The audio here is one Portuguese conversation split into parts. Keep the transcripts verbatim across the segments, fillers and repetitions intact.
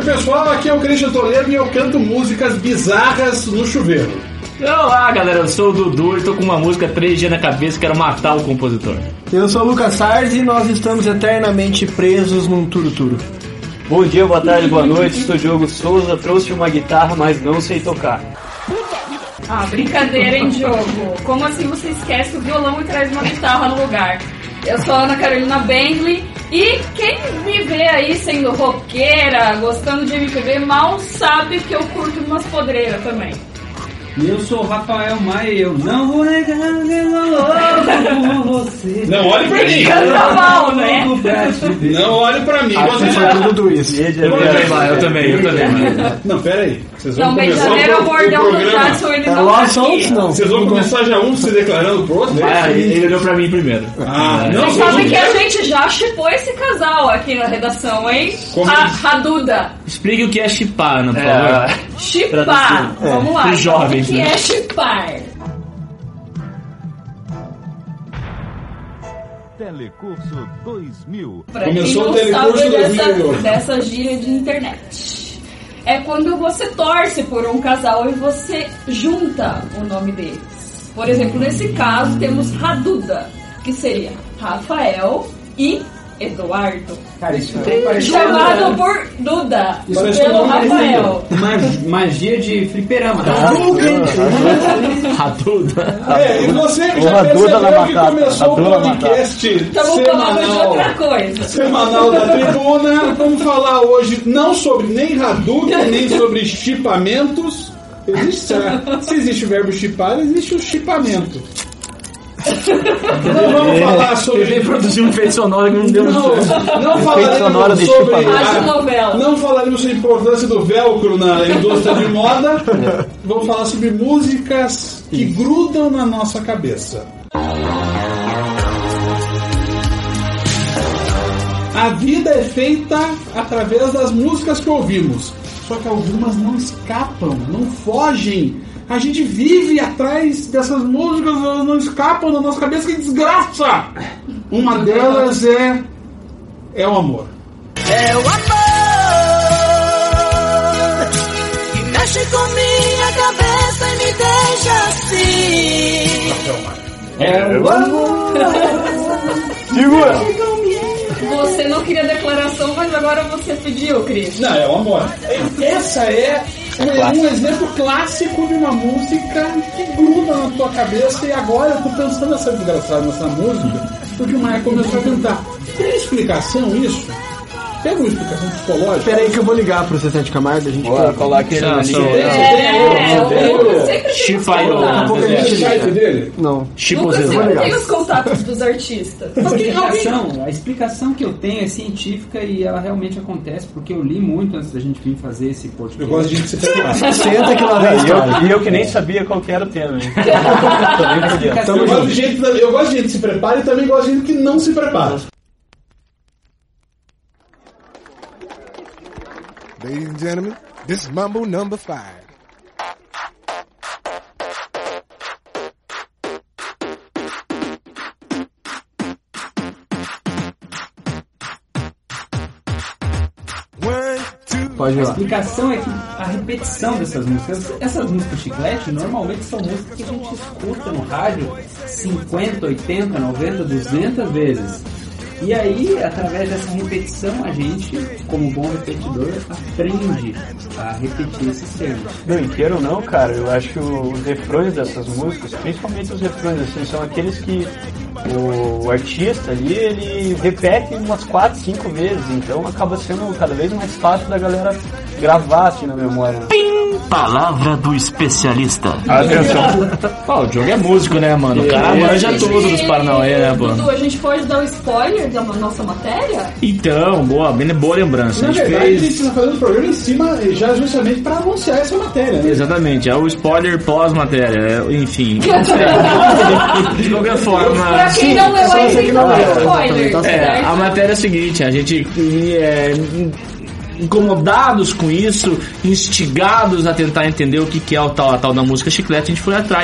pessoal, aqui é o Christian Toledo e eu canto músicas bizarras no chuveiro. Olá galera, eu sou o Dudu e tô com uma música três G na cabeça, quero matar o compositor. Eu sou o Lucas Sardes e nós estamos eternamente presos num turo-turo. Bom dia, boa tarde, boa noite, sou Diogo Souza, trouxe uma guitarra, mas não sei tocar. Ah, brincadeira, hein, Diogo? Como assim você esquece o violão e traz uma guitarra no lugar? Eu sou a Ana Carolina Bengley e quem me vê aí sendo roqueira, gostando de M P B, mal sabe que eu curto umas podreiras também. E eu sou o Rafael Maia e eu não vou negar com você. Não olhe pra mim. Carnaval, né? Não olhe pra mim. Ah, você foi tudo isso. Eu também, eu também, eu também. Não, pera aí. Vocês vão Não, começar beijadeira é o o, pro, o bordão do programa. Jackson, ele É não Love tá Songs, aqui. não. Vocês vão começar já um se declarando pro outro? Ah, ele, ele olhou pra mim primeiro. Ah, não. Vocês sabem que a gente já chipou esse casal aqui na redação, hein? Como A é? Raduda. Explique o que é chipar, Ana, por favor. É, Chipar. Vamos lá. Os jovens, O que né? é chipar? Telecurso dois mil. Pra Começou quem o não Telecurso sabe dessa, dois mil e oito. dessa gíria de internet. É quando você torce por um casal e você junta o nome deles. Por exemplo, nesse caso temos Raduda, que seria Rafael e Eduardo. Cara, isso tem parecido. Chamado por Duda, Isso pelo é nome Rafael. Mag- magia de fliperama. Raduda. É, e você que O já Raduda na percebeu que batata, começou o Raduda na podcast Estamos falando de semanal, outra coisa. semanal da Tribuna. Vamos falar hoje não sobre nem Hadouken, nem sobre chipamentos. Existe, será? Se existe o verbo chipar, existe o chipamento. Não vamos falar sobre... Ele produziu um efeito sonoro que não deu Não, certo. não sonoro falaremos de sobre chipamento. Rádio a, novela. não falaremos sobre a importância do velcro na indústria de moda. Vamos falar sobre músicas que grudam na nossa cabeça. A vida é feita através das músicas que ouvimos. Só que algumas não escapam, não fogem. A gente vive atrás dessas músicas, elas não escapam da nossa cabeça, que desgraça! Uma delas é... é o amor. É o amor que mexe com minha cabeça e me deixa assim. É o amor. segura! Você não queria declaração, mas agora você pediu, Cris. Não, é o amor. Essa é um exemplo clássico de uma música que gruda na tua cabeça. E agora eu tô pensando nessa desgraçada, nessa música, porque o Maia começou a cantar. Tem explicação isso? Tem uma explicação psicológica? Espera aí que eu vou ligar pro Cessete Camargo, a gente Boa, coloca ele na Não, sou- linha. É, o Lucas sempre tem Chifai os o- contatos. Tem o site dele? Não. Chipo Lucas Zezé. sempre tem os contatos dos artistas. A explicação, a explicação que eu tenho é científica e ela realmente acontece porque eu li muito antes da gente vir fazer esse podcast. Eu gosto de gente se preparar. Senta que lá vem a E história. eu, e eu que nem sabia qual que era o tema, hein? Também podia. Eu gosto, de gente, eu gosto de gente que se prepara e também gosto de gente que não se prepara. Ladies and gentlemen, this is Mambo number five. Pode ir A lá. explicação é que a repetição dessas músicas, essas músicas chiclete, normalmente são músicas que a gente escuta no rádio cinquenta, oitenta, noventa, duzentas vezes. E aí, através dessa repetição, a gente, como bom repetidor, aprende a repetir esses termos. Não, inteiro não, cara. Eu acho que os refrões dessas músicas, principalmente os refrões, assim, são aqueles que o artista ali, ele repete umas quatro, cinco vezes. Então acaba sendo cada vez mais fácil da galera gravar assim na memória. Palavra do especialista. Atenção. Pô, o Diogo é músico, né, mano? O cara manja tudo dos Paranauê, né, pô? Dudu, a gente pode dar o spoiler da nossa matéria? Então, boa, bem boa lembrança. Na A gente verdade, a gente fez... está fazendo um programa em cima já justamente para anunciar essa matéria, né? Exatamente, é o spoiler pós-matéria, é, enfim. De qualquer forma... Pra quem não leu ainda, então é spoiler. Tá É, certo? a matéria é a seguinte, a gente é, incomodados com isso, instigados a tentar entender o que que é o tal, a tal da música chiclete, a gente foi atrás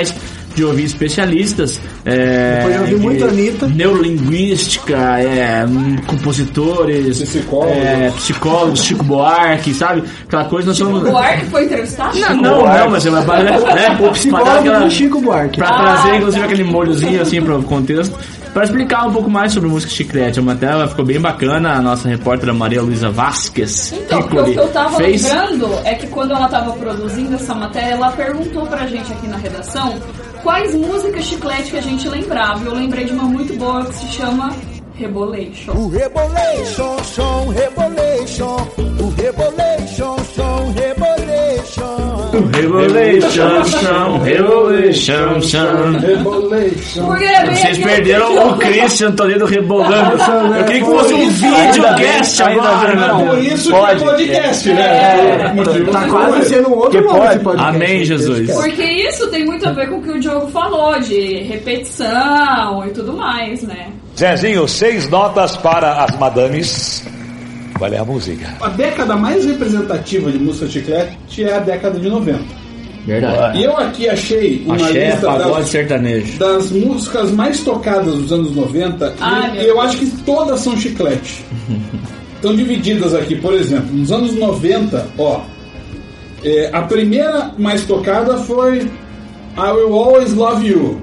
de ouvir especialistas. É, Depois de ouvir de muito Anitta. Neurolinguística, é, compositores, Psicólogos. é, psicólogos, Chico Buarque, sabe? Aquela coisa nós O somos. Buarque foi entrevistado? Não, não, não, mas é uma é, O psicólogo do Chico Buarque. Pra trazer, inclusive, aquele molhozinho assim pro contexto. Pra explicar um pouco mais sobre música chiclete. A matéria ficou bem bacana. A nossa repórter Maria Luísa Vasquez Então, porque o Piccoli que eu tava fez. lembrando é que quando ela tava produzindo essa matéria, ela perguntou pra gente aqui na redação quais músicas chiclete que a gente lembrava. Eu lembrei de uma muito boa que se chama Rebolation. O Rebolation, som, Rebolation. O Rebolation, som, Rebolation. Revolution, Sun, Revolution, Sun. Rebolation. Porque é bem Vocês aquilo perderam que o Christian Toledo rebolando. Eu queria que fosse um videocast ainda agora, bem, meu Por Deus. isso Pode. que é podcast, né? Motivo Tá de quase escolha. sendo um outro Que nome pode. esse podcast. Amém, Jesus. Porque isso tem muito a ver com o que o Diogo falou, de repetição e tudo mais, né? Zezinho, seis notas para as madames. Qual é a música? A década mais representativa de música chiclete é a década de noventa. Verdade. E eu aqui achei uma Axé, lista pagode, das, sertanejo. das músicas mais tocadas dos anos noventa. Ai, e meu eu acho que todas são chiclete. Estão divididas aqui, por exemplo, nos anos noventa, ó. é, a primeira mais tocada foi I Will Always Love You.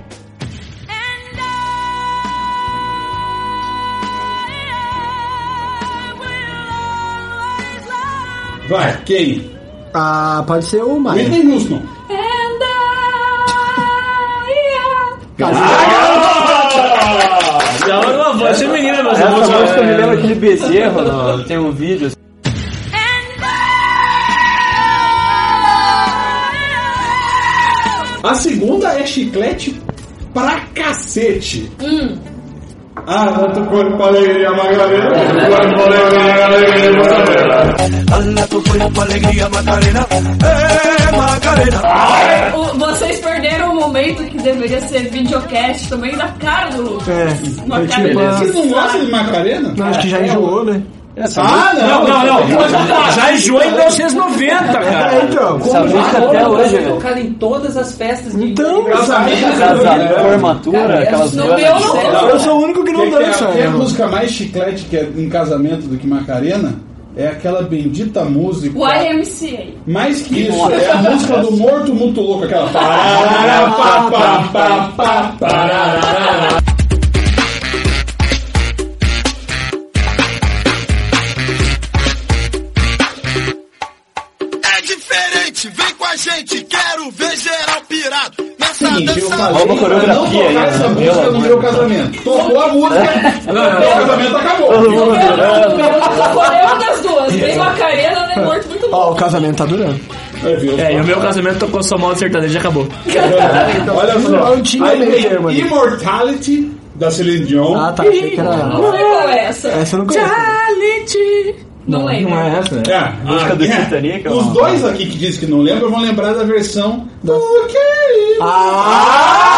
Vai, quem? Ah, pode ser o Maia. Whitney Houston. And I, Não, não, voz feminina, mas Essa música me lembra aquele bezerro, não, tem um vídeo. A segunda é chiclete pra cacete. Hum. Ah, tanto corpo, alegria, Macarena. Corpo, alegria, alegria, Macarena. Hala tu cuerpo, alegría, Macarena. Eh, Macarena. O- vocês perderam o momento que deveria ser videocast também da cara do Lucas. É, Uma eu cara tipo, desse. Vocês não gostam de Macarena? Não, acho que já enjoou, né? Ah, não. Não, não, não. Já enjoou em mil novecentos e noventa, É, cara. então. Essa música até hoje, velho. tocada em todas as festas de Então, Casamento. Casamento, formatura, aquelas No duas. meu não. eu sou o único que não Que, que é, dança. que é a né? música mais chiclete que é em casamento do que Macarena é aquela bendita música. Y M C Mais que isso, é a música do Morto Muito Louco, aquela. Parará, pá, pá, pá, pá, parará. É diferente, vem com a gente, quero ver geral pirado. Nessa Seguinte, eu dança. falei Uma coreografia pra não tocar aí, essa né? música no meu casamento. Tocou a música, o casamento acabou. No meu, no meu não tocou nenhuma das duas. Nem Macarena, nem Morto Muito Ó, Louco. o casamento tá durando. É, viu? É, e o meu casamento tocou só modo sertanejo e acabou. Olha só. Não tinha Aí meio vem termo ali. Immortality, da Celine Dion. Ah, tá. Achei que era. Não sei qual é essa. Essa eu não conheço. Não lembro. Não é essa, né? É, Música ah, do é. Titanic, Os ó. dois aqui que dizem que não lembram vão lembrar da versão do que Ah!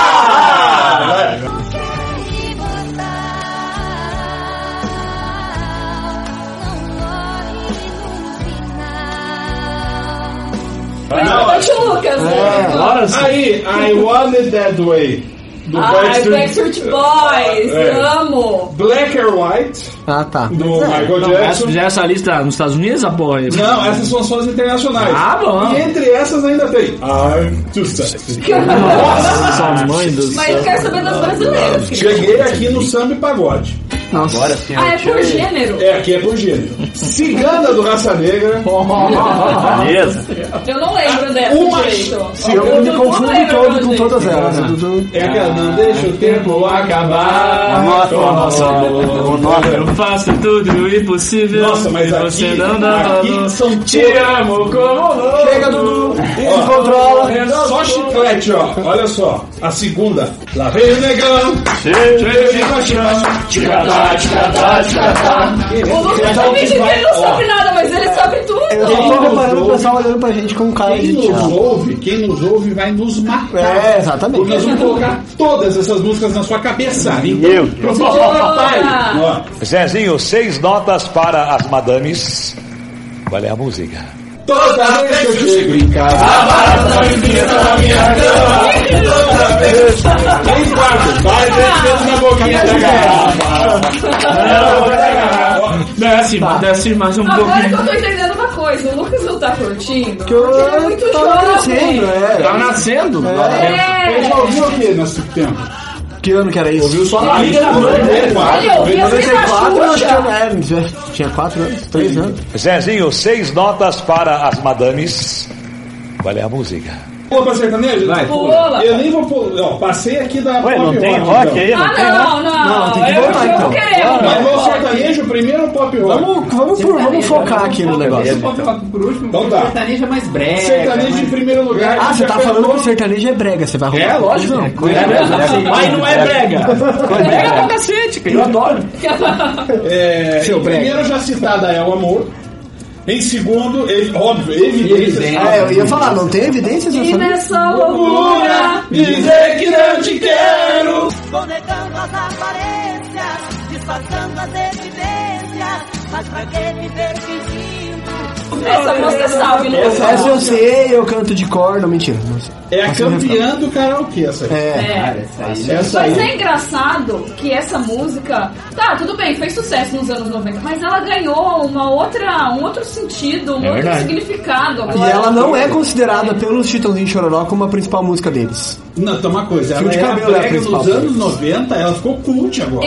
Principalmente o Lucas, né? Nossa. Aí, I Want It That Way. Do Ai, Backstreet- Backstreet Boys, É. amo. Black or White, Ah, tá. do Michael Não, essa, Jackson. fizeram essa lista nos Estados Unidos, a porra aí. Não, essas são só as internacionais. Ah, bom. E entre essas ainda tem I'm Too Sexy. Nossa, mãe do Mas eu quero saber das brasileiras. Cheguei aqui no samba e pagode. Agora sim, Ah, é por gênero? É, aqui é por gênero. Cigana do Raça Negra. beleza. Eu não lembro dessa Uma- direito. Se Eu me não confundo lembro, todo com gente. todas elas. né, Dudu? É aquela, não deixa o tempo acabar. Nossa, Nossa, nossa. Eu faço tudo o impossível. Nossa, mas e aqui, você não dá aqui valor. são Te amo como louco. Chega, Dudu! Ó, Controla! é só chiclete, ó. Olha só. A segunda. Lá vem o negão. Cheio de paixão. Ticatá, ticatá, ticatá. O Lucas tá fingindo que ele não sabe nada, mas ele sabe tudo. Eu só tô reparando o pessoal olhando pra gente com cara Quem de nos tchau. ouve, quem nos ouve vai nos matar. É, exatamente. Porque nós vamos colocar todas essas músicas na sua cabeça. Meu Deus. Papai. Ó, Zezinho, seis notas para as madames. Qual é a música? Toda vez que eu chego em casa, a barata da vizinha tá na minha cama. Toda vez. Três quartos, vai descendo na boquinha da garrafa. Desce, desce mais um Agora pouquinho. que eu tô entendendo uma coisa, o Lucas não tá curtindo. Que eu porque ele é muito tava jovem. nascendo, é. Tá nascendo? É. Ele já ouviu o que nesse tempo? Que ano que era isso? Ouviu só na liga da mãe dele, Ele ouvia as noventa e quatro, eu acho que Xuxa. era, é, já tinha quatro anos, três anos. Zezinho, seis notas para as madames. Qual é a música? Pula pra sertanejo? Vai, Pula. Eu nem vou pular. Ó, passei aqui da Ué, não pop tem rock, rock então. aí? Não Ah, tem rock? não, não. Não, tem que eu, voltar, eu então. vou querer. Mas Mas vou sertanejo primeiro ou pop rock? Vamos, vamos, por, vamos focar aqui no negócio. Pop rock por último, Então porque tá. sertanejo é mais breve. Sertanejo em primeiro lugar. Ah, você tá Já falando pegou- que sertanejo é brega, você vai arrumar. É, lógico. Não. É mesmo? Mas não é brega. É brega pra cacete, que eu adoro. É, Seu em primeiro já citada é o amor. Em segundo, ele, óbvio, evidências. Ah, eu ia falar, não tem evidências? E Eu sabia. nessa loucura. Dizer que não te quero. Vou negando as aparências, disfarçando as evidências. Mas pra que viver fingindo? Essa música sabe, né? Essa eu sei, eu canto de cor, não, mentira. Não sei. É a Mas eu campeã do karaokê, essa aí. É. Cara, essa aí. Essa Mas aí. é engraçado que essa música, tá, tudo bem, fez sucesso nos anos noventa, mas ela ganhou uma outra, um outro sentido, um É outro verdade. significado. E Agora, ela não é considerada pelos Chitãozinho e Chororó como a principal música deles. Não, tem uma coisa, Fio ela de é a cabelo é a brega principal dos anos deles. noventa, ela ficou cult agora.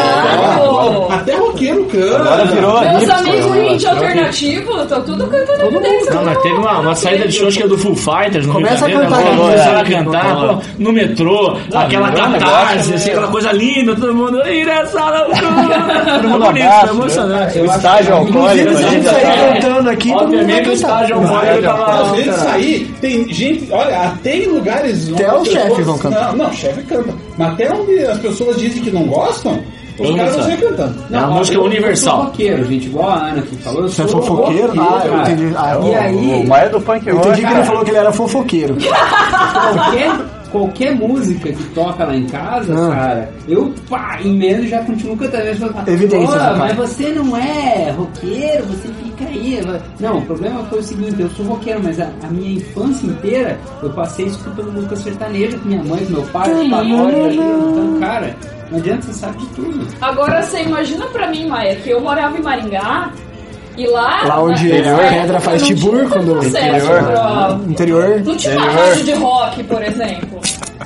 Exato! Até roqueiro canta. Agora virou Meus hipster, amigos né? indie alternativo, estão tudo cantando evidência. Não, mas teve uma, uma saída de show, acho que é do Full Fighters, no Começa Rio de a Janeiro, cantar né? aqui, Começaram a é. cantar pô, no metrô, aquela virou um catarse, negócio, assim, né? aquela coisa linda, todo mundo ir nessa loucura. Todo mundo bonito, abraço, foi emocionante. O estágio alcoólico. Inclusive, se a gente né? sair cantando aqui, todo mundo vai Obviamente o cantar. estágio alcoólico Às tava... vezes sair, tem gente, olha, até em lugares. Até onde os as chefes pessoas- vão cantar. Não, não, chefe canta. Mas até onde as pessoas dizem que não gostam, os Todo caras mundo vão sabe. sair cantando. É uma ó, música eu- Eu universal. sou roqueiro, gente, igual a Ana que falou. Eu Você é sou fofoqueiro? Ah, eu cara. entendi. Ah, E aí, O Maia do punk eu rock. entendi que ele falou que ele era fofoqueiro. qualquer, qualquer música que toca lá em casa, Ah. cara, eu, pá, em menos já continuo cantando. Eles falam, Evidências, "Pô, né, mas cara?" você não é roqueiro, você fica aí. Não, o problema foi o seguinte, eu sou roqueiro, mas a, a minha infância inteira eu passei escutando música sertaneja com minha mãe, com meu pai, com pagode ali. Então, cara, não adianta, você sabe de tudo. Agora você imagina pra mim, Maia, que eu morava em Maringá e lá. Lá onde na- a pedra faz não tibur, tinha quando- acesso Interior. pra- Interior. Não tinha uma rádio de rock, por exemplo.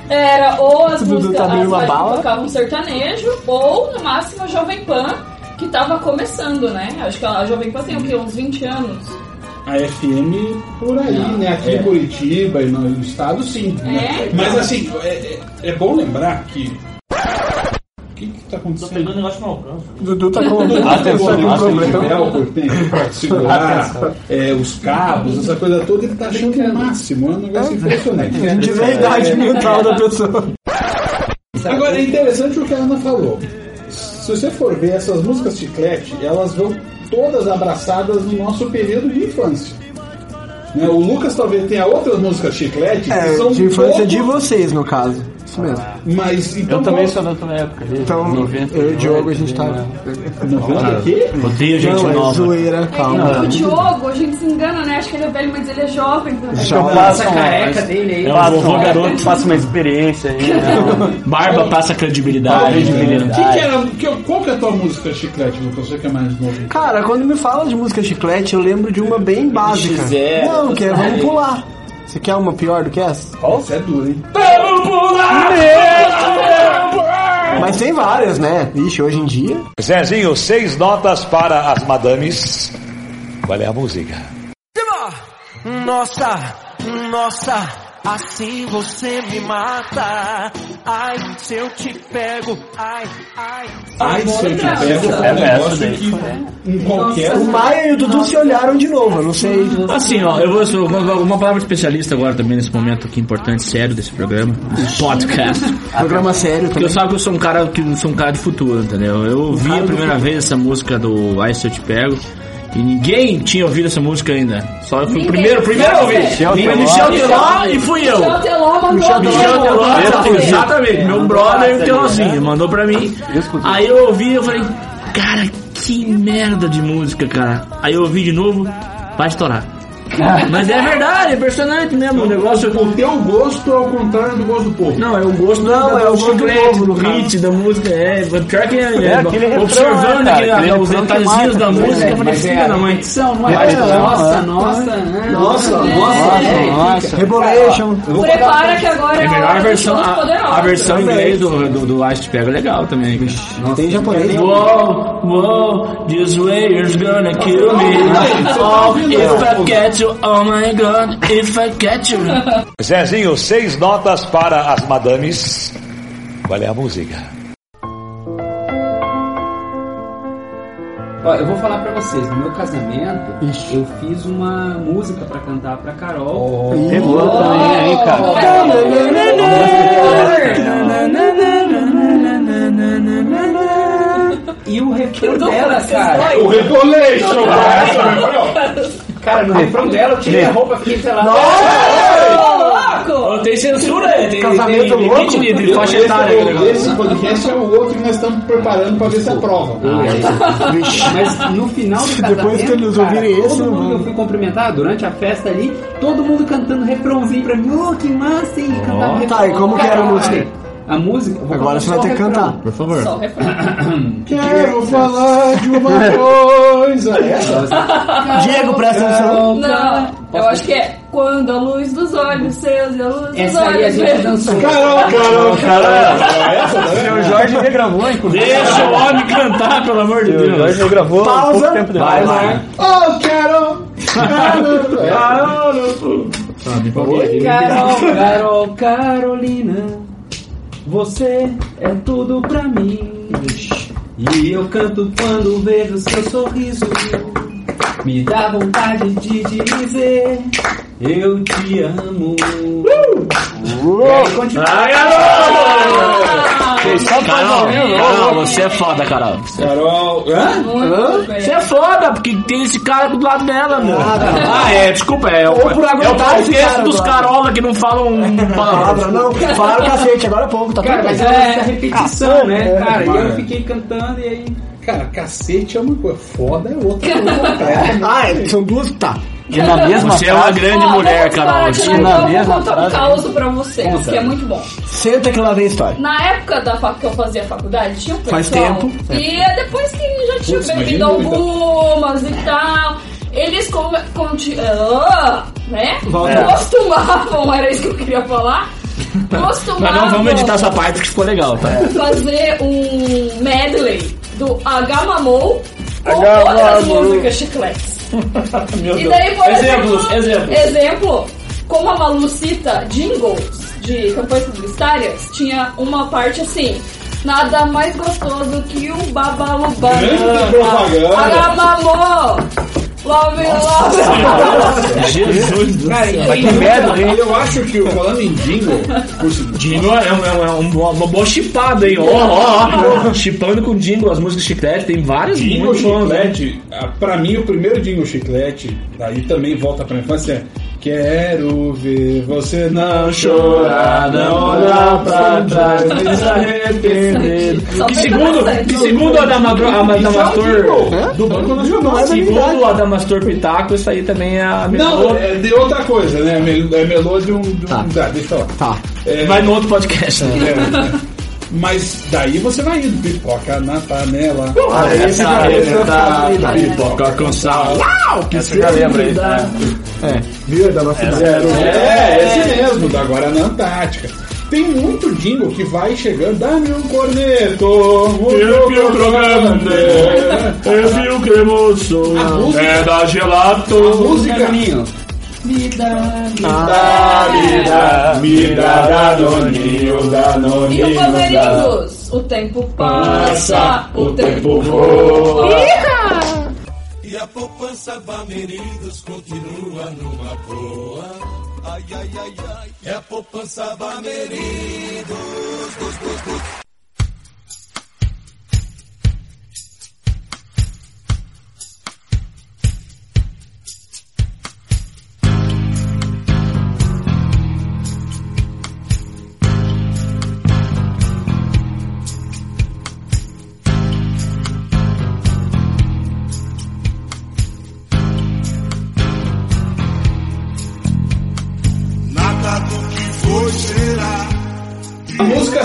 Era ou as O Dudu músicas tá abrindo as uma rádios que bala. tocavam sertanejo, ou no máximo a Jovem Pan, que tava começando, né? Acho que a Jovem Pan tem o quê? Uns vinte anos. A F M por aí, né? Aqui em Curitiba e no estado, sim. né? É? Mas assim, é, é- é bom lembrar que. O que que tá acontecendo? pegando o negócio no alcance. O Dudu tá com Atenção, tá com um atenção. problema. Velcro, tem pra segurar, é, os cabos, essa coisa toda, ele tá achando o máximo. É um negócio impressionante. A gente vê a idade mental da pessoa. Agora é interessante o que a Ana falou. Se você for ver essas músicas chiclete, elas vão todas abraçadas no nosso período de infância. Né? O Lucas talvez tenha outras músicas chiclete que É, são de infância pouco, de vocês, no caso. Isso mesmo. mas então Eu também qual- sou da tua época. ali, Então, noventa, eu e o Diogo, a gente tá... noventa aqui? Odeio gente Não, é nova. zoeira, calma. O Diogo, a gente se engana, né? Acho que ele é velho, mas ele é jovem também. Acho que eu passo Essa um- careca dele aí. É um faço vovô um- garoto. Faço uma experiência aí. Né? Barba passa credibilidade. O credibilidade. que, que era, que, qual que é a tua música chiclete, Lucas? Você que é mais novo. Cara, quando me fala de música chiclete, eu lembro de uma bem básica. X zero, Não, que é Vamos Pular. Você quer uma pior do que essa? Essa é dura, hein? Mas tem várias, né? Ixi, hoje em dia... Zezinho, seis notas para as madames. Qual é a música? Nossa, nossa, assim você me mata. Ai, se eu te pego, ai, ai. Ai, se eu te pego, É é um negócio essa que em qualquer... O Maia e o Dudu se olharam de novo, eu não sei... Assim, ó, eu vou sou uma, uma palavra de especialista agora também nesse momento aqui importante, sério desse programa, desse podcast. Programa sério Porque também. eu sabe que eu sou um cara que sou um cara de futuro, entendeu? Eu ouvi a primeira vez essa música do Ai Se Eu Te Pego. E ninguém tinha ouvido essa música ainda. Só eu fui o Ninguém. primeiro, primeiro a ouvir. Michel Michel, Teló. Michel Teló e fui eu. Michel Teló mandou Michel Michel Teló, Teló. exatamente. Meu brother Telózinho mandou pra mim. Aí eu ouvi e eu falei, cara, que merda de música, cara. Aí eu ouvi de novo, vai estourar. Mas é verdade, é impressionante mesmo. O negócio. O teu gosto é ao contrário do gosto do povo. Não, é o gosto Não, do, é o do gosto do chiclete, povo, do no hit, da música. É, pior que é, É, aquele refrão, observando né, aqui, cara? Aquele os refrão que detalhezinhos marca, da né? música, eu falei, Mas é filha a da mãe. repetição, não é? É, nossa, é. nossa, né? Nossa, É, nossa, é, nossa. Rebolation. Prepara que agora É é a melhor hora a dos versão, Todos a, Poderosos. a versão em inglês do, do, do Ice Pega é legal também. Tem japonês. Whoa, whoa, this wayer's gonna kill me. Oh, if I get you, oh my god, if I get you. Zezinho, seis notas para as madames. Qual é a música? Ó, eu vou falar pra vocês, no meu casamento, eu fiz uma música pra cantar pra Carol. Pegou também, hein, cara? E o refrão dela, cara. O Rebolation, cara. Cara, no refrão dela eu tirei a roupa, fiquei pelado. Oh, tem censura aí, tem, Casamento tem limite louco. de, de faixa etária. Esse, aquele esse negócio. podcast é o outro que nós estamos preparando pra ver se aprova. Mas no final do casamento, Depois que eles cara, ouvirem esse, todo não mundo vão. que eu fui cumprimentar durante a festa ali, todo mundo cantando refrãozinho pra mim. Oh, que massa, hein? Cantava refrão. Tá, e como que era a Cara, música? A música... eu vou Agora cantar você vai só ter o que refrão. cantar, por favor. Só o refrão. Quero falar de uma coisa. Essa? Diego, presta atenção. Não, eu acho que é quando a luz dos olhos seus e a luz dos Essa aí a olhos gente meus. dançou. Carol, Carol, Carol. Essa, tá O vendo? Jorge regravou, inclusive. Deixa o homem cantar, pelo amor de O Jorge Deus. regravou Pausa. pouco tempo depois. Vai lá. Oh, Carol. Oi, Carol, Carol, Carolina, você é tudo pra mim. E eu canto quando vejo seu sorriso. Me dá vontade de dizer eu te amo. Uh! E aí, continua. Ai, Carol! Só Carol, Carol, Carol, você é foda, Carol. Carol. Hã? Muito bem. Você é foda, porque tem esse cara do lado dela, meu. Ah, é, desculpa, é, o- Ou por é o aguentar esse podcast cara dos do lado. carola que não falam Palavra, palavras. não. Falaram cacete, agora é pouco, tá Cara, tudo mas bem. é essa repetição, né, é, cara? E mano. eu fiquei cantando e aí... Cara, cacete é uma coisa, foda é outra coisa completa. Ah, é, são duas, tá. E na mesma Você é uma frase, grande Ó, mulher, vamos Carol. parar de Sim, lembrar, na eu vou mesma contar um frase. caos pra vocês, Conta. que é muito bom. Senta que lá vem a história. Na época da fac... que eu fazia faculdade, tinha um pessoal... Faz tempo. E é depois que já tinha Putz, bebido imagina muito. algumas e tal... Eles com, conti- ah, né? Volta. Costumavam, era isso que eu queria falar. Costumavam Mas não vamos editar essa parte que ficou legal, tá? fazer um medley do Agamamou com Agamamou. outras músicas chicletes. Meu E daí, por Exemplos, exemplo, exemplos. exemplo, como a Malu cita jingles de campanhas publicitárias, tinha uma parte assim: nada mais gostoso que um babalubá. Grande propaganda. Agamamou! Love, love! Jesus do Cara, céu. e Mas que merda, hein? Eu acho que, falando em jingle, por seguinte, Jingle é, um- é um- é uma, uma boa chipada, hein? Ó, ó, ó. Chipando com jingle, as músicas chiclete, tem várias jingle muito bons, né? chiclete, ah, pra mim o primeiro jingle chiclete, daí também volta pra infância, é quero ver você não chorar, não olhar pra trás, nem se arrepender. Só Que foi segundo, bastante. que segundo o Adamastor, Jingle do Banco Nacional. segundo o Adamastor Pitaco, isso aí também é a Não, melô- é de outra coisa, né? É mel- É melô de um. De um Tá. tá, deixa eu falar. Tá. É, Vai no outro podcast. é, mas daí você vai indo, pipoca na panela. Ah, esse cara, esse é Tá, a pipoca com sal. Uau, que Essa eu já lembro aí, né? É, viu? É da nossa idade. É, esse mesmo, da Guaraná Antártica. Tem muito jingle que vai chegando, dá-me um corneto. Eu vi o programa, eu vi o cremoso, A música- é da gelato. A música. Caminho. Me dá, me Dá, me dá, me dá, danoninho, E o danoninho, dá. Bandeirinhos? O tempo passa, o tempo voa. voa. E a poupança Bameridos continua numa boa. Ai, ai, ai, ai. É a poupança Bameridos.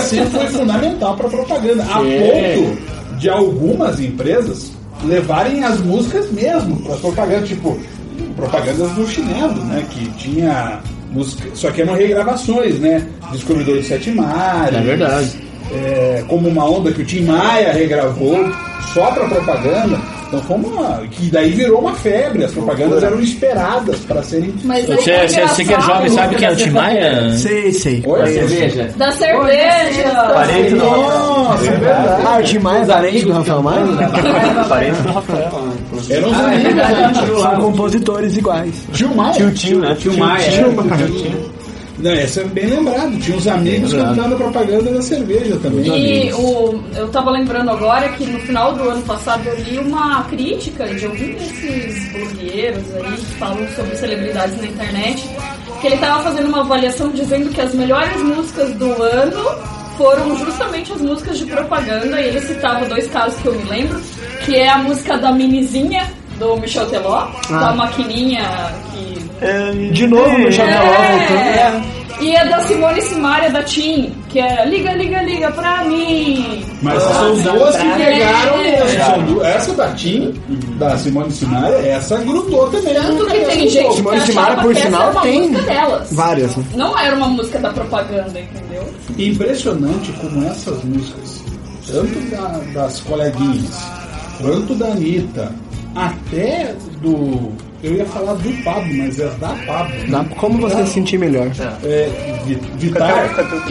sempre foi fundamental para propaganda, a ponto de algumas empresas levarem as músicas mesmo para propaganda, tipo propagandas do chinelo, né, que tinha música, só que eram regravações, né, Descobridor de Sete Mares, é verdade, é, Como Uma Onda, que o Tim Maia regravou só para propaganda. Então foi uma. Que daí virou uma febre, as propagandas eram esperadas para serem. Mas você, é você, você que é jovem, sabe quem é o Tim Maia? Sei, sei. Oi, da cerveja. Da cerveja! Parente do Nossa, é verdade. Ah, o Tim Maia, parente do Rafael Maia? Parente do Rafael. Eram os Ah, é amigos. verdade. São compositores iguais. Tio Maia. Tio Tio, né? Tio Maia. Não, esse é bem lembrado. Tinha uns amigos cantando a propaganda da cerveja também. E o, eu tava lembrando agora que no final do ano passado eu li uma crítica de algum desses blogueiros aí que falam sobre celebridades na internet, que ele tava fazendo uma avaliação dizendo que as melhores músicas do ano foram justamente as músicas de propaganda, e ele citava dois casos que eu me lembro, que é a música da Minizinha, do Michel Teló, ah. da maquininha que... É, de novo o Michel Teló voltando. É. E a da Simone Simaria, da Tim, que era Liga, Liga, Liga pra mim. Mas são duas que pegaram mesmo. Essa da Tim, da Simone Simaria, essa grudou também. Tanto que tem gente Simone que Simaria, achava por que essa sinal, era uma tem música delas. várias. Né? Não era uma música da propaganda, entendeu? Impressionante como essas músicas, tanto da, das coleguinhas, quanto da Anitta, até do... Eu ia falar do Pablo, mas é da Pablo. Dá, como você se sentir melhor? É, Vitar.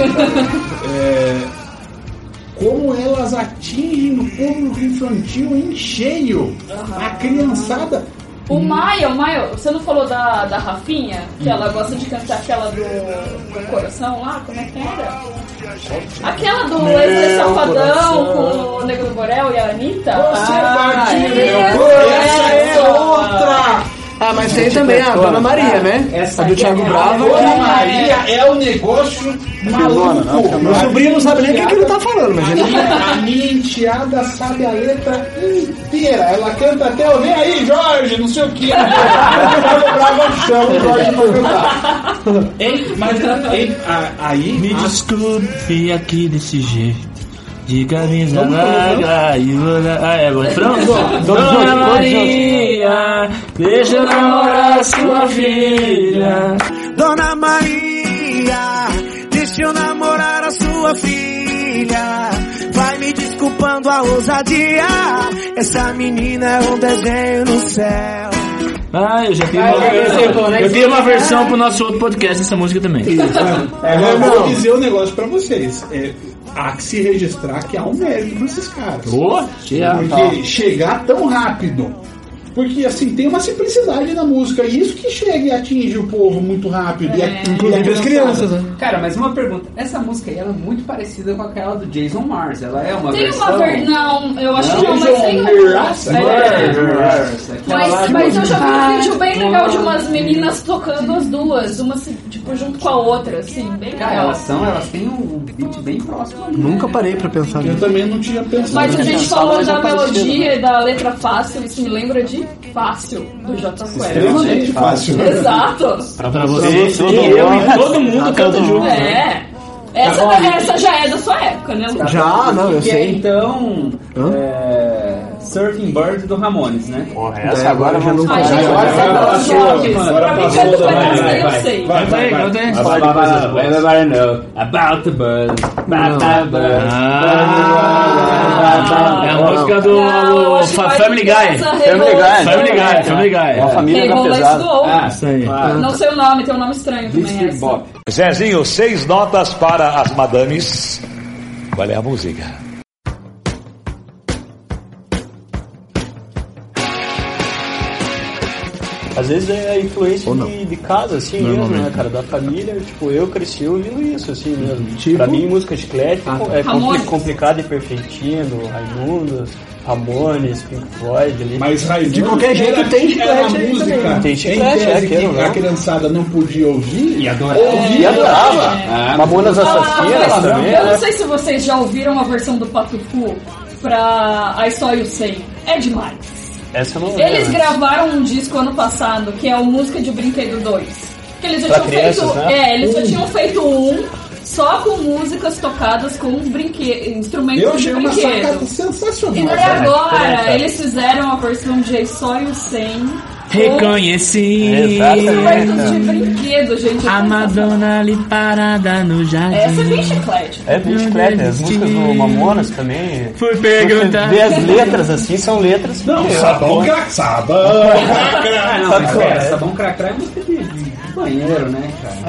É, como elas atingem o público infantil em cheio. A criançada. O Maia, o Maia, você não falou da, da Rafinha? Que ela gosta de cantar aquela do, do coração lá? Como é que era? Aquela do Wesley Safadão com o Negro do Borel e a Anitta? Você ah, bate é, meu essa é outra! Ah, mas tem também a Dona Maria, né? Essa a do Thiago Brava. Dona Que... Maria é o negócio maluco. Meu sobrinho não sabe nem o que, que ele tá falando, mas ele... A minha enteada sabe a letra inteira. Ela canta até o vem aí, Jorge, não sei o que. Thiago Brava chama o Jorge pra cantar. Mas ei, aí... Me desculpe aqui desse jeito. De camisa larga e olha... Ah, é, bom. Pronto. Dona Maria, deixa eu namorar sua filha. Dona Maria, deixa eu namorar a sua filha. Vai me desculpando a ousadia. Essa menina é um desenho no céu. Ah, eu já tenho uma versão. Eu tenho uma versão pro nosso outro podcast dessa música também. É, eu vou dizer um negócio pra vocês. É, há que se registrar que há um mérito pra esses caras. Boa! Porque chegar tão rápido. Porque assim, tem uma simplicidade na música. E isso que chega e atinge o povo muito rápido. É. E, inclusive as crianças, né? Cara, mas uma pergunta. Essa música aí, ela é muito parecida com aquela do Jason Mars. Ela é uma tem versão... uma ver... Não, eu acho que não, mas Jason tem um... Mars. É. Mas, mas eu já vi um vídeo bem legal de umas Meninas meninas tocando as duas. Uma tipo junto com a outra, assim, bem Cara, legal. elas são, elas têm um beat bem próximo ali. Nunca parei pra pensar Eu nisso. também não tinha pensado. Mas a gente Essa falou voz da é parecida, melodia e da letra fácil, isso me lembra de Fácil, do Jota Quest. Extremamente fácil. Exato. Pra você, e eu e todo mundo canta junto. É. Essa, essa já é da sua época, né, Lucas? Já, não, eu Que é, sei. então, Hã? é, Surfing Bird do Ramones, né? Porra, essa agora já não Ai, gente, Agora você é passou, dos jovens. agora Pra mim, passou canto também, Parece, vai, eu vai. sei. Vai, vai, vai. Everybody know about the bird, about the bird. Ah, é a música do Não, acho que Fa- vai Family essa Guy. Family Guy. Family Guy, Family Guy. Uma família Hey, da Let's pesada. Go. Ah, Isso aí. Não sei o nome, tem um nome estranho também. Street Essa. Bop. Zezinho, seis notas para as madames. Qual é a música? Às vezes é a influência de, de casa, assim mesmo, né, cara? Da família, tipo, eu cresci ouvindo isso, assim mesmo. Tipo? Pra mim, música chiclete Ah, é compli- Ramones. complicado e perfeitinho, Raimundos, Ramones, Pink Floyd ali. Mas Raimundo, De qualquer jeito, era- tem era chiclete aí música. também. Tem Em chiclete, tese é, que queira ou não. a criançada não podia ouvir. E adorava. Ouvia, E adorava. Ah, Mamonas Assassinas Ah, também, eu né? não sei se vocês já ouviram a versão do Patufu pra I Saw You Say. É demais. Essa eu não Eles lembro. gravaram um disco ano passado, que é o Música de Brinquedo dois. Que eles já Pra tinham crianças, feito. né? É, eles já tinham feito um, só com músicas tocadas com brinque... instrumentos Eu de achei uma brinquedo. sacada sensacional. E daí agora eles fizeram a versão de Só e o Sem. Reconheci Instrumentos de brinquedo, gente. a Madonna ali parada no jardim. Essa é bem chiclete. É bem chiclete, as músicas do Mamonas também. Fui perguntar. Você vê as letras assim, são letras. Não, que- sabão crack, sabão Ah, não, Sabe mas qual é? pera, sabão cracrá é música de, de banheiro, né,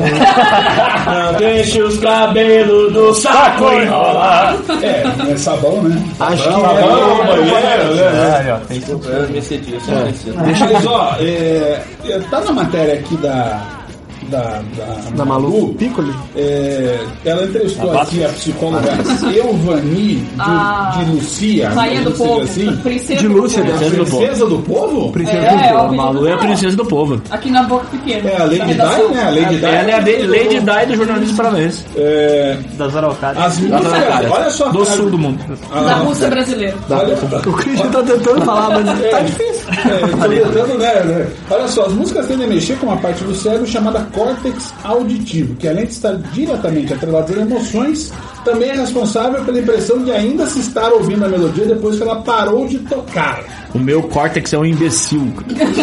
cara? Não deixe os cabelos do saco enrolar. É, é sabão, né? Acho que Sabão, banheiro, né? Aí, ó, tem isso. Eu me excedi, eu só me excedi. Mas, ó, é, é, tá na matéria aqui da... Da, da, Da Malu Piccoli? É, ela entrevistou aqui a psicóloga Elvani de, Ah, de Lucia. Rainha do não sei Povo. assim. Princesa De do Lúcia, Povo. deve ser. Princesa do Povo? Princesa É, do é o Povo. A Malu é a princesa do povo. Aqui na Boca Pequena. É a Lady Na Di, redação. né? A Lady Di. Ela é a de- Lady Di do jornalismo paranaense. É, Das araucárias. as músicas, olha só. Do a- sul do mundo. a- Da Rússia brasileira. Olha, O Christian tá tentando falar, mas tá difícil. É, eu tô tentando, né, né? Olha só, as músicas tendem a mexer com uma parte do cérebro chamada córtex auditivo, que além de estar diretamente atrelado às emoções, também é responsável pela impressão de ainda se estar ouvindo a melodia depois que ela parou de tocar. O meu córtex é um imbecil.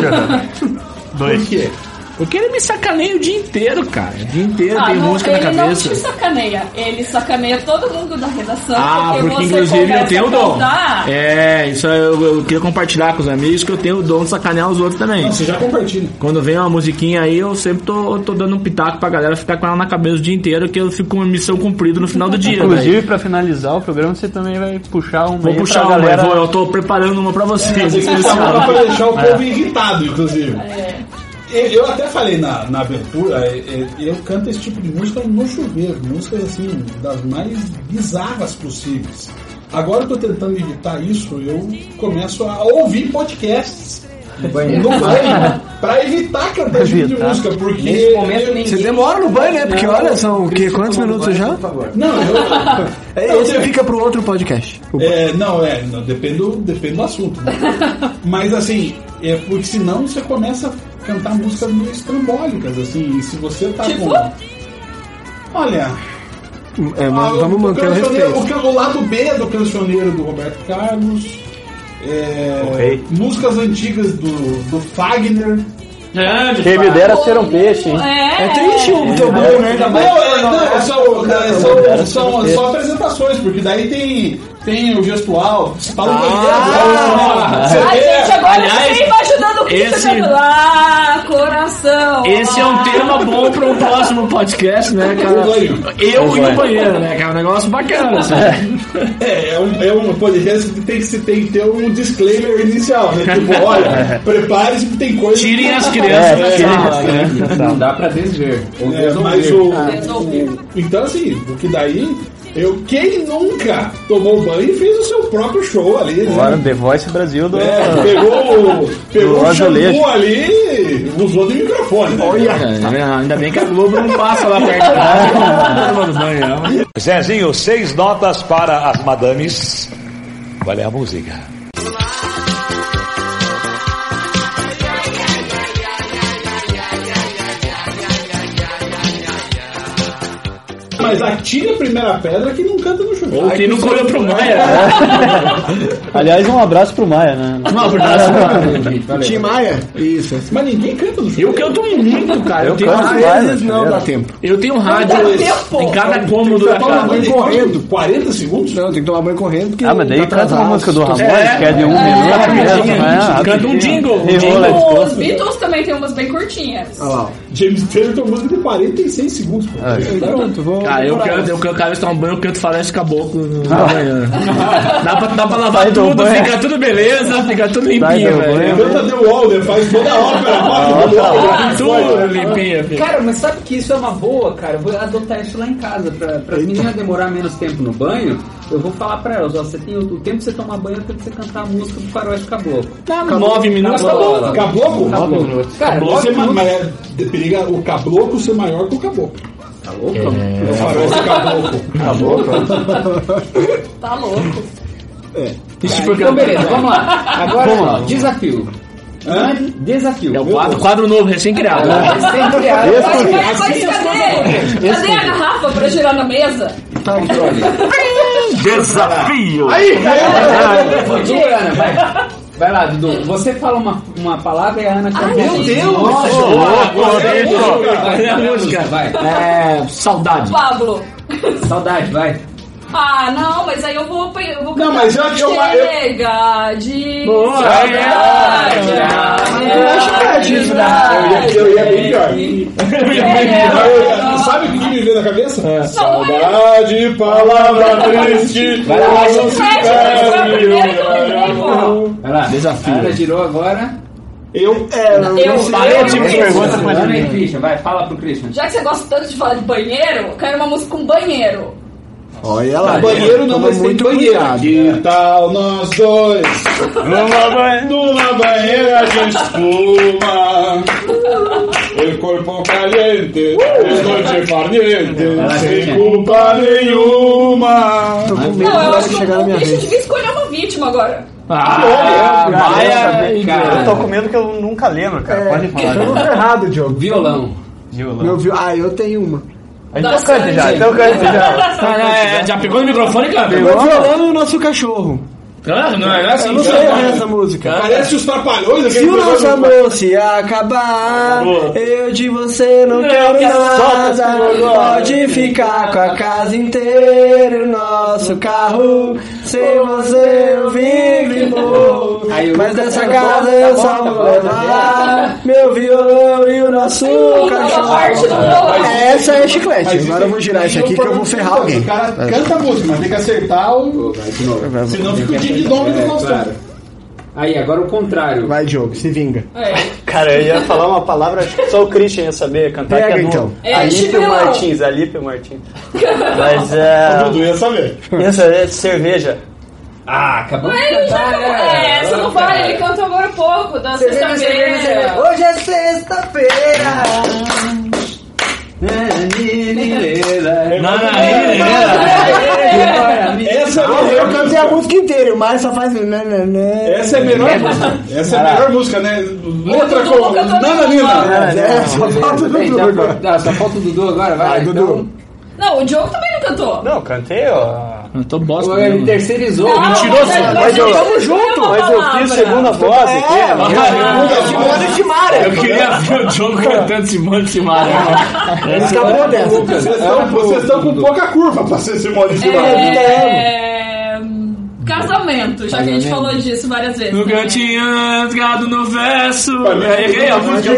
Por quê? Porque ele me sacaneia o dia inteiro, cara. O dia inteiro Ah, tem não, música na ele cabeça. não te sacaneia, ele sacaneia todo mundo da redação. Ah, porque, você inclusive eu começa tenho o a dom. cantar. É, isso eu, eu queria compartilhar com os amigos que eu tenho o dom de sacanear os outros também. Não, você já compartilha. Quando vem uma musiquinha aí, eu sempre tô, tô dando um pitaco pra galera ficar com ela na cabeça o dia inteiro, que eu fico com uma missão cumprida no final do dia. Inclusive, velho. pra finalizar o programa, você também vai puxar uma Vou aí puxar pra uma, galera. eu, vou- eu tô preparando uma pra vocês. Você especial. chamava pra deixar o povo irritado, inclusive. É. Eu eu até falei na, na abertura, é, é, eu canto esse tipo de música no chuveiro, músicas assim, das mais bizarras possíveis. Agora eu tô tentando evitar isso, eu começo a ouvir podcasts no banho, pra evitar cantar esse tipo de Evitar. música, porque... Nesse momento eu- ninguém... Você demora no banho, né? Porque Não, olha, são o quê? Cristo Quantos tomando minutos banho, já? Por favor. Não, eu... É, esse fica pro outro podcast. É, não, é, não, depende, do, depende do assunto. Né? Mas assim, é porque senão você começa a cantar músicas meio estrambólicas, assim, e se você tá Tipo? com. Olha. É, ah, mas vamos manter o cancioneiro- respeito. o, can- o lado B do cancioneiro do Roberto Carlos. É, Ok. músicas antigas do, do Fagner. Quem me dera ser um peixe, hein? É, É triste o teu bom, né? Não, é, não, é só, é, são, são, são apresentações, porque daí tem, tem o gestual. Você fala Ah, você Ai, vê- gente, agora aliás, você imaginando o que esse- você tá lá, coração. Esse é um ah. tema bom para um próximo podcast, né, cara? O banho. Eu e o banheiro, né, cara? É um negócio bacana, assim. É, é um, é um podcast que tem que, se, tem que ter um disclaimer inicial, né? Tipo, olha, prepare-se que tem coisa. Tirem as É, crianças da tirem sala, as né? Não dá pra desver. Ou É, mas resolver. o, o- Então, assim, porque daí. Eu, quem nunca tomou banho e fez o seu próprio show ali, né? Agora, The Voice Brasil do... É, pegou, o- pegou Do o azulejo. shampoo ali e usou de microfone. Né? É, ainda bem que a Globo não passa lá perto de casa. Não, não, não. Zezinho, seis notas para as madames. Qual é a música? Mas atire a primeira pedra que não canta no chuveiro. Ou quem não colheu pro Maia. Aliás, um abraço pro Maia, né? Não, verdade. Tim Maia? Isso. Mas ninguém canta no chuveiro. Eu canto muito, cara. Eu, Eu tenho, canto rádio- mais, Às vezes não né? dá tempo. eu tenho rádio em cada cômodo da Toma casa. banho correndo. quarenta segundos? Não, tem que tomar banho correndo. Porque Ah, mas daí tá canta uma atrasado. música do Ramones, É, que é de um é, minuto é, mesmo, né? canta um jingle, um Enrola jingle. as Os costas. Beatles também tem umas bem curtinhas. Olha lá. ó. James Taylor tem uma música de quarenta e seis segundos. Pô. Pronto, vou. Cara, eu demorar. canto, eu canto, cara, tomar um banho, eu canto Faroeste Caboclo na manhã. Dá pra, dá pra lavar Sai do tudo, banho. fica tudo beleza, fica tudo Sai limpinho, do velho. banho. Canta The Wall, né? Faz toda a ópera. Ah, Tudo limpinho, filho. Cara, mas sabe que isso é uma boa, cara? Eu vou adotar isso lá em casa. Pra, pra as meninas demorar menos tempo no banho, eu vou falar pra elas, ó, você tem o, o tempo que você tomar banho é o tempo que você cantar a música do Faroeste Caboclo. Nove minutos, Acabou. acabou. Caboclo? Nove minutos. Cara, Você, nove minutos. mas é, periga o caboclo ser maior que o caboclo. Tá louco? O faroeste caboclo. Tá louco. Tá, então beleza, vamos lá. Agora, ó, desafio. Hã? Desafio. É o quadro, quadro novo, recém-criado. Recém-criado. Mas, mas cadê? Cadê a garrafa pra girar na mesa? Tá, Desafio! Aí, vai, Ana, vai. Vai lá, Dudu. Você fala uma, uma palavra e a Ana canta. Meu Deus! Vai, a música, vai. É. Saudade. Pablo. Saudade, vai. Ah, não, mas aí eu vou... Eu vou Não, mas eu acho que eu- Chega de... Boa, saudade. Eu ia, eu ia bem pior. Eu- Sabe o que me veio na cabeça? Saudade, palavra triste. Vai lá, não vai se lá. perde. Vai lá, Desafio. A Ana girou agora. Eu, Eu, Parei eu, de eu, pergunta pra Ana e mim. Christian, vai, fala pro Christian. Já que você gosta tanto de falar de banheiro, eu quero uma música com banheiro. Olha lá. banheiro não toma vai ser muito banheiro. cuidado. Que tal nós dois? Numa, banhe... Numa banheira de espuma. El corpo caliente, de noite farniente, sem culpa nenhuma. Tô com medo Não, eu de acho que chegar na o minha Christian vez. devia escolher uma vítima agora. Ah, vai, Eu tô com medo que eu nunca lembro, cara. Pode falar. Eu não tô errado, Diogo. Violão. Meu viu? Ah, eu tenho uma. Então cante já, então cante já. Ah, já pegou no microfone, cara? Eu vou violando o nosso cachorro. Claro, não é Eu assim. não sei o resto da música. Parece os trapalhões. Se o nosso amor se acabar, eu de você não quero nada. Pode ficar com a casa inteira, o nosso carro. Sem você eu vivo e morro. Mas dessa casa eu só vou levar meu violão e o nosso cachorro. Essa é chiclete. Agora eu vou girar esse aqui que eu vou ferrar alguém. O cara canta a música, mas tem que acertar o... Senão fica o ding-dong do Faustão. Aí, agora o contrário. Vai, Diogo, se vinga. É. Cara, eu ia falar uma palavra, acho que só o Christian ia saber cantar. Pega, que é então. É, Alípio Chico Martins, Alípio Martins. Mas é... O Dudu ia saber. Essa é de cerveja. Ah, acabou de Ele já cantar, cantou. né? É, essa não vale, ele cantou agora há pouco, da sexta-feira. Hoje é sexta-feira. Essa é a Eu melhor cantei a música inteira, o Mário só faz. Essa é a melhor música. Essa é a melhor música, né? Letra Dudu com cantou Nana Nina. É, só falta o Bem, Dudu já agora. foi- ah, só falta o Dudu agora, vai. Vai, Dudu. Então, Não, o Diogo também não cantou. Não, cantei, ó. Eu tô bosta. ele mesmo. terceirizou. Não, Mentiroso. mas- Mas eu, Tamo junto. mas eu fiz segunda voz aqui. É, né? Simone e Simaria. Eu queria ver o Diogo cantando Simone e Simaria. Ele escapou dessa. Vocês estão- Vocês estão com pouca curva pra ser Simone de É... Casamento, já que a gente falou disso várias vezes. No cantinho, entrado no verso. Errei a música.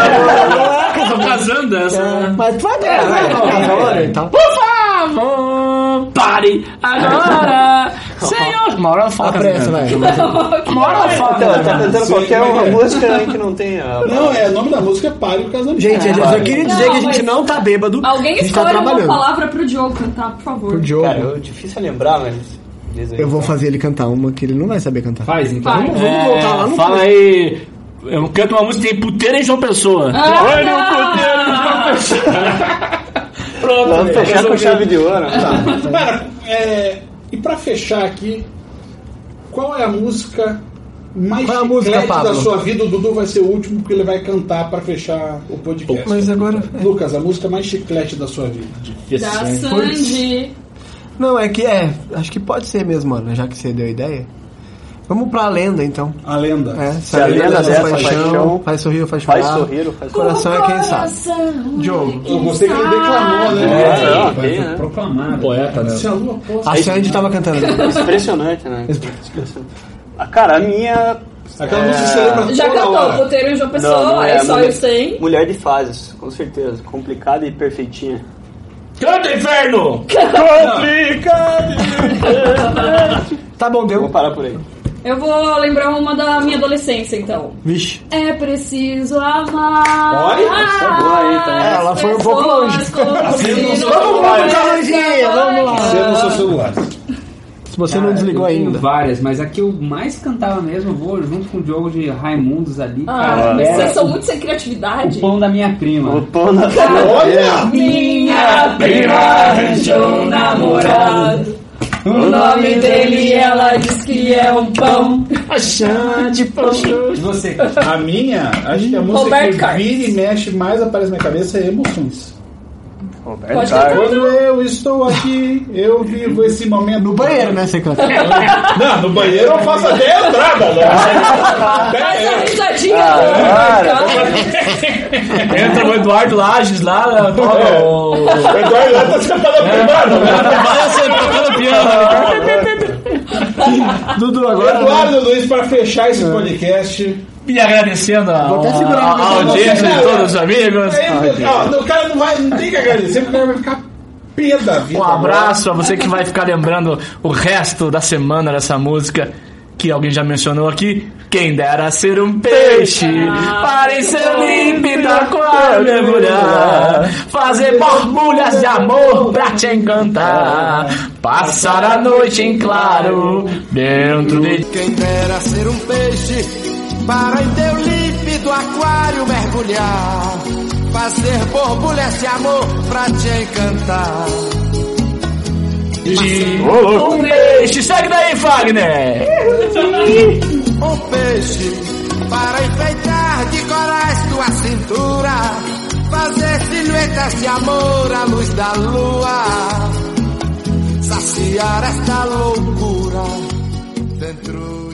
Tô casando essa. Mas tu vai ver, vai. Então. Por favor, pare agora. Senhor. Uma hora ela fala. Apressa, vai. Uma hora ela fala. Então, tá cantando Sim, qualquer vai uma ver. música aí que não tenha. Não, é, o nome da música é Pare o Casamento. Gente, eu só queria dizer Não, que a gente mas- não tá bêbado. Alguém a gente tá escolhe uma trabalhando. palavra pro Diogo cantar, por favor. Pro Diogo. Cara, eu, difícil é lembrar, mas. diz aí, Eu vou então. fazer ele cantar uma que ele não vai saber cantar. Faz, então. Vai. Vamos voltar lá no Fala aí. Eu canto uma música tem puteira em João Pessoa. Ah, Olha o puteiro em João Pessoa. Pronto. Vamos fechar com chave de ouro. Cara, é, e pra fechar aqui, qual é a música mais Qual é a música, chiclete Pablo? da sua vida? O Dudu vai ser o último porque ele vai cantar pra fechar o podcast. Mas agora. Lucas, a música mais chiclete da sua vida. Da Sandy. Não, é que é. Acho que pode ser mesmo, mano, já que você deu ideia. Vamos pra lenda, então. A lenda. É, Se a lenda faz dessa paixão, paixão, faz sorrir ou faz chorar. Faz sorrir ou faz Coração é quem sabe. Diogo. Eu gostei que ele declamou, né? É, não, ok, né? Proclamado. Poeta, né? Se a lua possa... A Sandy tava cantando. Impressionante, né? Ah, cara, a minha. Aquela música você lembra Já toda cantou hora. Puteiro em João Pessoa, Não, não é, é só mulher- eu sei. Mulher de fases, com certeza. Complicada e perfeitinha. Canta, inferno! Complicada e Tá bom, Vou deu. parar por aí. Eu vou lembrar uma da minha adolescência, então. Vixe. É preciso amar. Olha, essa é boa aí também. É, ela foi um pouco longe. Vamos Vamos lá, Carolzinha, vamos lá. Você no seu celular. Se você não Cara, desligou eu tenho ainda. várias, mas a que eu mais cantava mesmo, eu vou junto com o Diogo de Raimundos ali. Ah, cara, mas era vocês são o- muito sem criatividade. o pão da minha prima. O pão na Olha! Minha prima arranjou um namorado. O nome dele ela diz que é um pão. Achante pão. E você? A minha, acho que a música Roberto que Carlos. vira e mexe mais aparece na minha cabeça é Emoções. Roberto Pode Carlos. Quando eu estou aqui, eu vivo esse momento. No banheiro, né, você canta? Não, no banheiro eu faço até a entrada. Né? Faz a risadinha Ah, do cara. Roberto Carlos. Entra o Eduardo Lages lá, né? Toca o... O Eduardo lá tá escapando privado. Vai ser tocando piano. Dudu, agora. Eduardo Luiz, para fechar esse podcast. E agradecendo a, Vou até segurar a, o a audiência de todos os amigos. Aí, ó, o cara não, vai, não tem que agradecer, porque o cara vai ficar pé da vida. Um abraço a você que vai ficar lembrando o resto da semana dessa música que alguém já mencionou aqui. Quem dera ser um peixe para em seu límpido aquário mergulhar, fazer borbulhas de amor pra te encantar, passar a noite em claro dentro de... Quem dera ser um peixe para em teu límpido aquário mergulhar, fazer borbulhas de amor pra te encantar. Um peixe, segue daí, Fagner! Um peixe para enfeitar de corais tua cintura, fazer silhuetas de amor à luz da lua, saciar esta loucura dentro